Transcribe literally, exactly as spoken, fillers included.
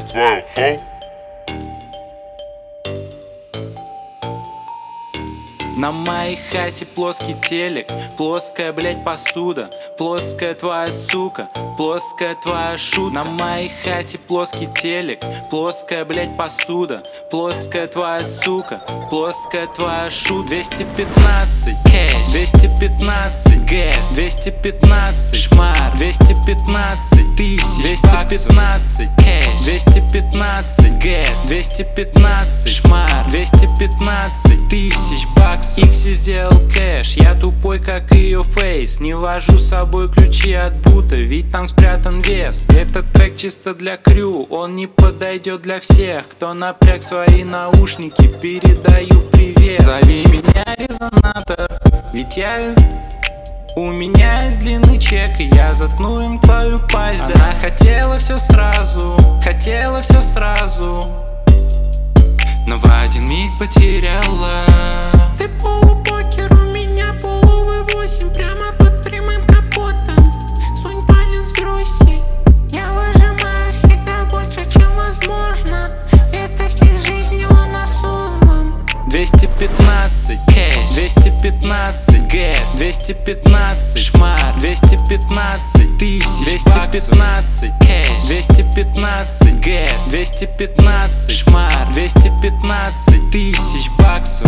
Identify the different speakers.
Speaker 1: твою хол.
Speaker 2: На моей хате плоский телек, плоская, блять, посуда, плоская твоя сука, плоская твоя шутка. На моей хате плоский телек, плоская, блять, посуда, плоская твоя сука, плоская твоя шутка. Двести пятнадцать кэш, двести пятнадцать гэс, двести пятнадцать шмар, двести пятнадцать тысяч, двести пятнадцать кэш, двести пятнадцать гэс, двести пятнадцать шмар, двести пятнадцать тысяч баксов. Икси сделал кэш, я тупой как ее фейс. Не вожу с собой ключи от бута, ведь там спрятан вес. Этот трек чисто для крю, он не подойдет для всех. Кто напряг свои наушники, передаю привет. Зови меня резонатор, ведь я из... У меня есть длинный чек, и я заткну им твою пасть. Она хотела все сразу, хотела все сразу, но в один миг потеряла.
Speaker 3: Ты полупокер, у меня полу вэ восемь, прямо под прямым капотом. Сунь палец в гроссе, я выжимаю всегда больше, чем возможно. Это стиль жизни, он осознан.
Speaker 2: Двести пятнадцать кэш, двести пятнадцать гэс, двести пятнадцать шмар, двести пятнадцать тысяч, двести пятнадцать кэш, двести пятнадцать гэс, двести пятнадцать шмар, двести пятнадцать тысяч баксов.